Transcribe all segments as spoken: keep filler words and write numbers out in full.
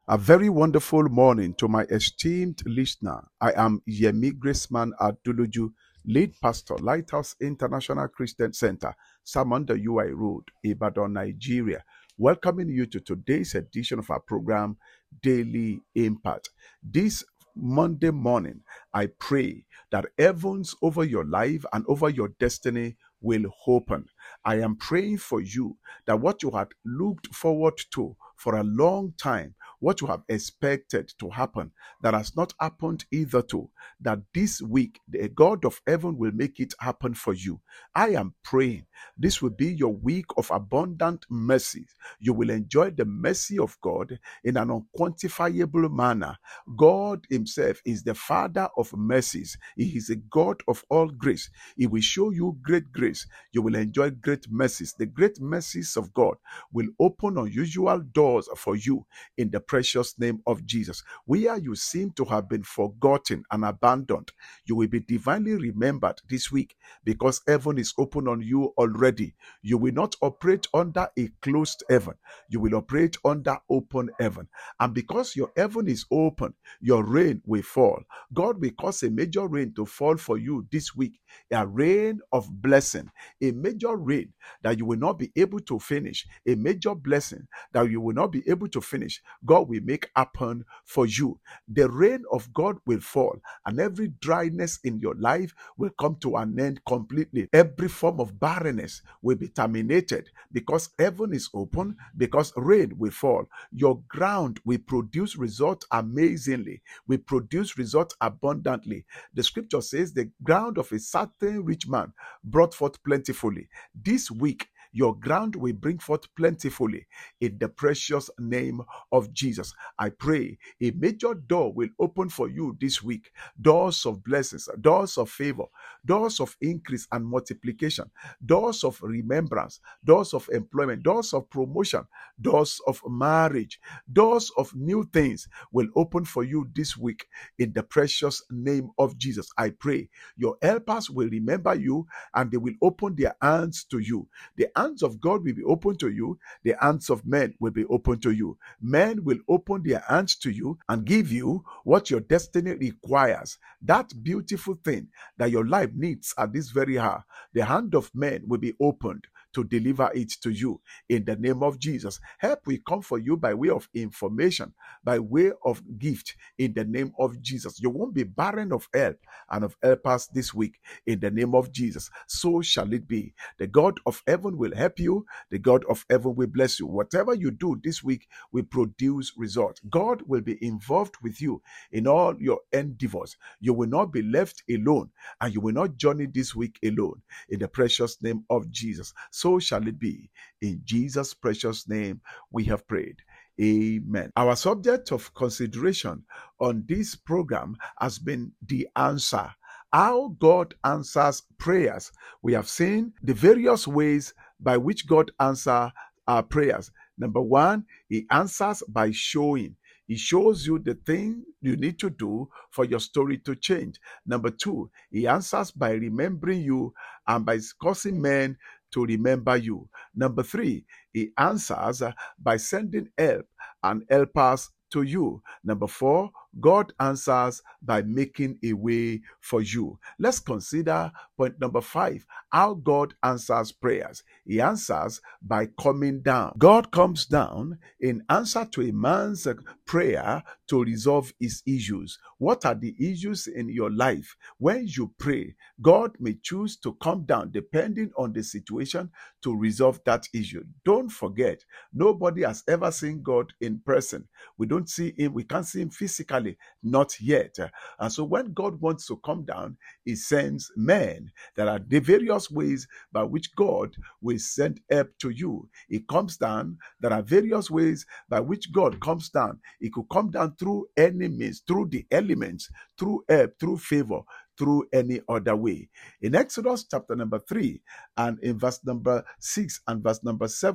A very wonderful morning to my esteemed listener. I am Yemi Graceman Aduluju, lead pastor, Lighthouse International Christian Center, Samanda U I Road, Ibadan, Nigeria. Welcoming you to today's edition of our program, Daily Impact. This Monday morning, I pray that heavens over your life and over your destiny will open. I am praying for you that what you had looked forward to for a long time, what you have expected to happen that has not happened either to, that this week the God of heaven will make it happen for you. I am praying this will be your week of abundant mercy. You will enjoy the mercy of God in an unquantifiable manner. God himself is the Father of mercies. He is a God of all grace. He will show you great grace. You will enjoy great mercies. The great mercies of God will open unusual doors for you in the precious name of Jesus. Where you seem to have been forgotten and abandoned, you will be divinely remembered this week because heaven is open on you already. You will not operate under a closed heaven. You will operate under open heaven. And because your heaven is open, your rain will fall. God will cause a major rain to fall for you this week, a rain of blessing, a major rain that you will not be able to finish, a major blessing that you will not be able to finish. God will make happen for you. The rain of God will fall, and every dryness in your life will come to an end completely. Every form of barrenness will be terminated because heaven is open, because rain will fall. Your ground will produce results amazingly, will produce results abundantly. The scripture says the ground of a certain rich man brought forth plentifully. This week, your ground will bring forth plentifully in the precious name of Jesus. I pray a major door will open for you this week. Doors of blessings, doors of favor, doors of increase and multiplication, doors of remembrance, doors of employment, doors of promotion, doors of marriage, doors of new things will open for you this week in the precious name of Jesus. I pray your helpers will remember you and they will open their hands to you. The hands of God will be open to you. The hands of men will be open to you. Men will open their hands to you and give you what your destiny requires. That beautiful thing that your life needs at this very hour, the hand of men will be opened to deliver it to you in the name of Jesus. Help will come for you by way of information, by way of gift in the name of Jesus. You won't be barren of help and of helpers this week in the name of Jesus. So shall it be. The God of heaven will help you. The God of heaven will bless you. Whatever you do this week will produce results. God will be involved with you in all your endeavors. You will not be left alone and you will not journey this week alone in the precious name of Jesus. So shall it be. In Jesus' precious name we have prayed. Amen. Our subject of consideration on this program has been the answer. How God answers prayers. We have seen the various ways by which God answers our prayers. Number one, he answers by showing. He shows you the thing you need to do for your story to change. Number two, he answers by remembering you and by causing men to remember you. Number three, he answers by sending help and helpers to you. Number four, God answers by making a way for you. Let's consider point number five, how God answers prayers. He answers by coming down. God comes down in answer to a man's prayer to resolve his issues. What are the issues in your life? When you pray, God may choose to come down depending on the situation to resolve that issue. Don't forget, nobody has ever seen God in person. We don't see him, we can't see him physically, not yet. And so when God wants to come down, he sends men. There are the various ways by which God will send help to you. He comes down. There are various ways by which God comes down. He could come down through any means, through the elements, through help, through favor, through any other way. In Exodus chapter number three and in verse number six and verse number seven,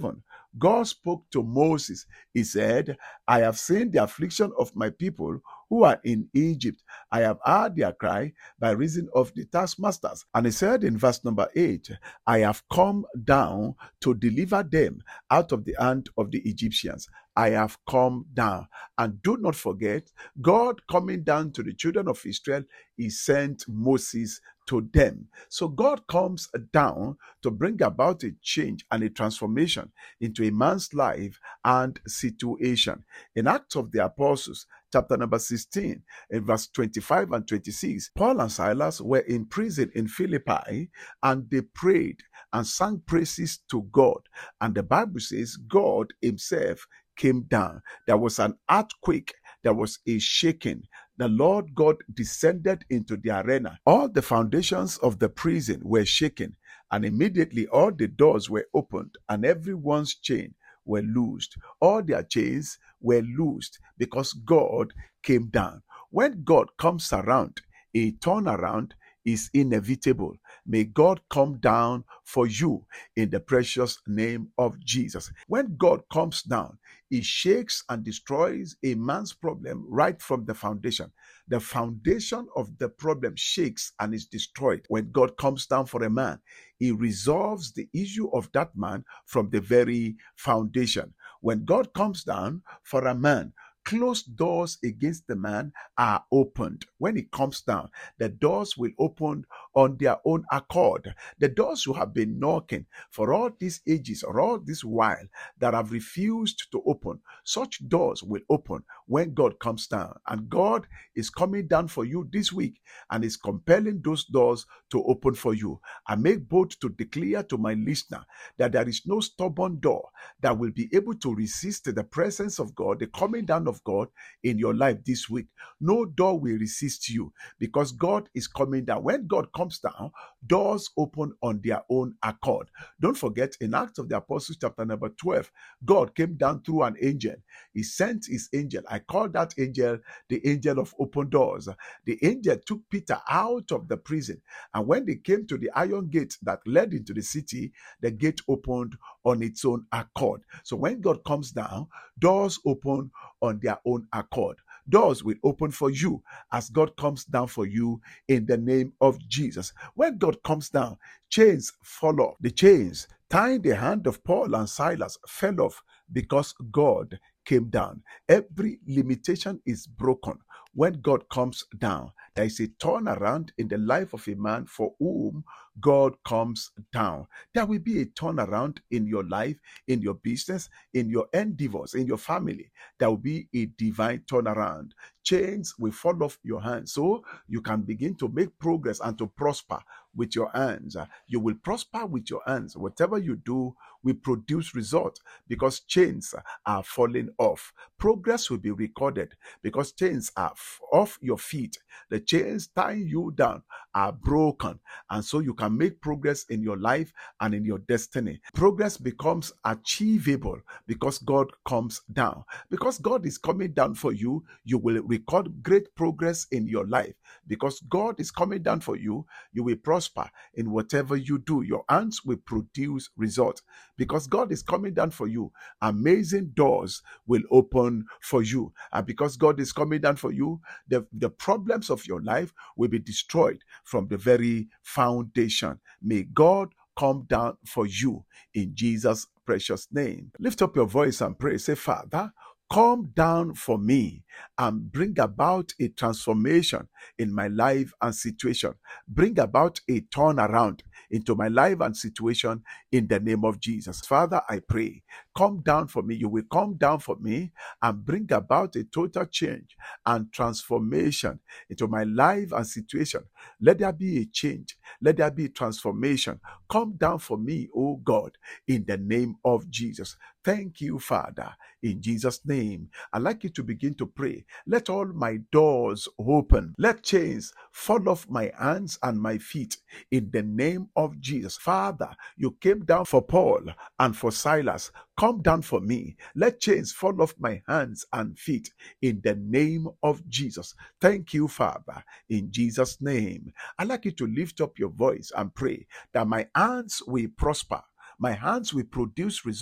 God spoke to Moses. He said, I have seen the affliction of my people who are in Egypt. I have heard their cry by reason of the taskmasters. And he said in verse number eight, I have come down to deliver them out of the hand of the Egyptians. I have come down. And do not forget, God coming down to the children of Israel, he sent Moses to them. So God comes down to bring about a change and a transformation into a man's life and situation. In Acts of the Apostles, chapter number sixteen, in verse twenty-five and twenty-six, Paul and Silas were in prison in Philippi, and they prayed and sang praises to God. And the Bible says God himself came down. There was an earthquake. There was a shaking. The Lord God descended into the arena. All the foundations of the prison were shaken, and immediately all the doors were opened, and everyone's chain were loosed. All their chains were loosed because God came down. When God comes around, a turnaround is inevitable. May God come down for you in the precious name of Jesus. When God comes down, he shakes and destroys a man's problem right from the foundation. The foundation of the problem shakes and is destroyed. When God comes down for a man, he resolves the issue of that man from the very foundation. When God comes down for a man, closed doors against the man are opened. When it comes down, the doors will open on their own accord. The doors you have been knocking for all these ages or all this while that have refused to open, such doors will open when God comes down. And God is coming down for you this week and is compelling those doors to open for you. I make bold to declare to my listener that there is no stubborn door that will be able to resist the presence of God, the coming down of God in your life this week. No door will resist you because God is coming down. When God comes down, doors open on their own accord. Don't forget, in Acts of the Apostles chapter number twelve, God came down through an angel. He sent his angel. I call that angel the angel of open doors. The angel took Peter out of the prison, and when they came to the iron gate that led into the city, the gate opened on its own accord. So when God comes down, doors open on their own accord. Doors will open for you as God comes down for you in the name of Jesus. When God comes down, chains fall off. The chains tying the hand of Paul and Silas fell off because God came down. Every limitation is broken when God comes down. There is a turnaround in the life of a man for whom God comes down. There will be a turnaround in your life, in your business, in your endeavors, in your family. There will be a divine turnaround. Chains will fall off your hands so you can begin to make progress and to prosper with your hands. You will prosper with your hands. Whatever you do will produce results because chains are falling off. Progress will be recorded because chains are off your feet. The chains tying you down are broken, and so you can make progress in your life and in your destiny. Progress becomes achievable because God comes down. Because God is coming down for you, you will record great progress in your life. Because God is coming down for you, you will prosper in whatever you do. Your hands will produce results. Because God is coming down for you, amazing doors will open for you. And because God is coming down for you, the, the problems of your life will be destroyed from the very foundation. May God come down for you in Jesus' precious name. Lift up your voice and pray. Say, Father, come down for me and bring about a transformation in my life and situation. Bring about a turnaround into my life and situation in the name of Jesus. Father, I pray, come down for me. You will come down for me and bring about a total change and transformation into my life and situation. Let there be a change. Let there be a transformation. Come down for me, oh God, in the name of Jesus. Thank you, Father, in Jesus' name. I'd like you to begin to pray. Let all my doors open. Let chains fall off my hands and my feet in the name of Jesus. Father, you came down for Paul and for Silas. Come down for me. Let chains fall off my hands and feet in the name of Jesus. Thank you, Father, in Jesus' name. I'd like you to lift up your voice and pray that my hands will prosper. My hands will produce results.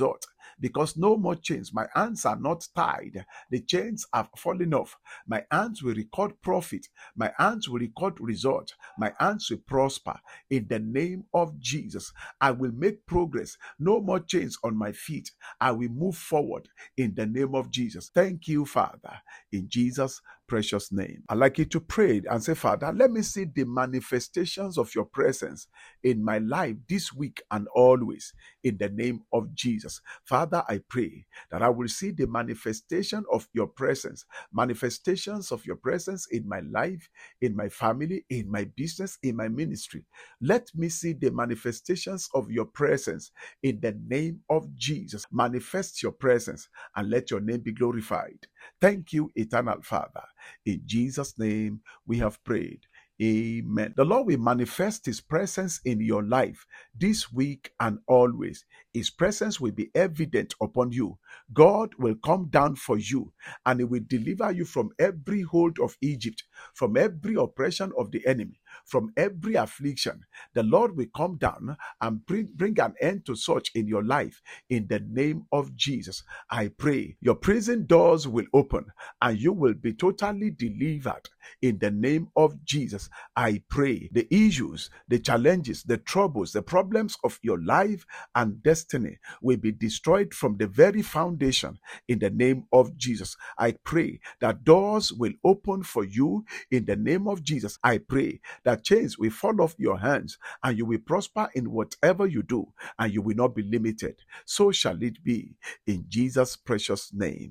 because no more chains. My hands are not tied. The chains are falling off. My hands will record profit. My hands will record result. My hands will prosper in the name of Jesus. I will make progress. No more chains on my feet. I will move forward in the name of Jesus. Thank you, Father, in Jesus' precious name. I'd like you to pray and say, Father, let me see the manifestations of your presence in my life this week and always in the name of Jesus. Father, I pray that I will see the manifestation of your presence, manifestations of your presence in my life, in my family, in my business, in my ministry. Let me see the manifestations of your presence in the name of Jesus. Manifest your presence and let your name be glorified. Thank you, eternal Father. In Jesus' name we have prayed. Amen. The Lord will manifest His presence in your life this week and always. His presence will be evident upon you. God will come down for you and He will deliver you from every hold of Egypt, from every oppression of the enemy, from every affliction. The Lord will come down and bring, bring an end to such in your life in the name of Jesus. I pray your prison doors will open and you will be totally delivered in the name of Jesus. I pray the issues, the challenges, the troubles, the problems of your life and destiny will be destroyed from the very foundation in the name of Jesus. I pray that doors will open for you in the name of Jesus. I pray that chains will fall off your hands and you will prosper in whatever you do and you will not be limited. So shall it be in Jesus' precious name.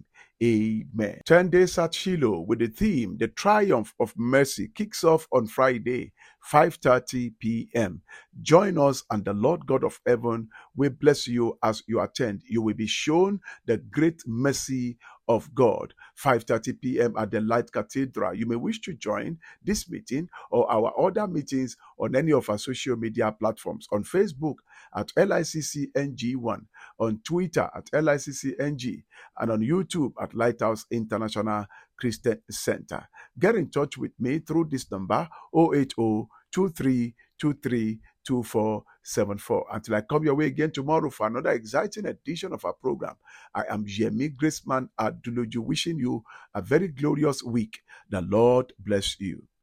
Amen. ten days at Shiloh with the theme, The Triumph of Mercy, kicks off on Friday, five thirty p.m. Join us and the Lord God of heaven will bless you as you attend. You will be shown the great mercy of God. five thirty p.m. at the Light Cathedral. You may wish to join this meeting or our other meetings on any of our social media platforms. On Facebook at L I C C N G one, on Twitter at L I C C N G, and on YouTube at Lighthouse International Christian Center. Get in touch with me through this number zero eight zero, two three two three, two four seven four. Until I come your way again tomorrow for another exciting edition of our program, I am Yemi Graceman Aduluju, wishing you a very glorious week. The Lord bless you.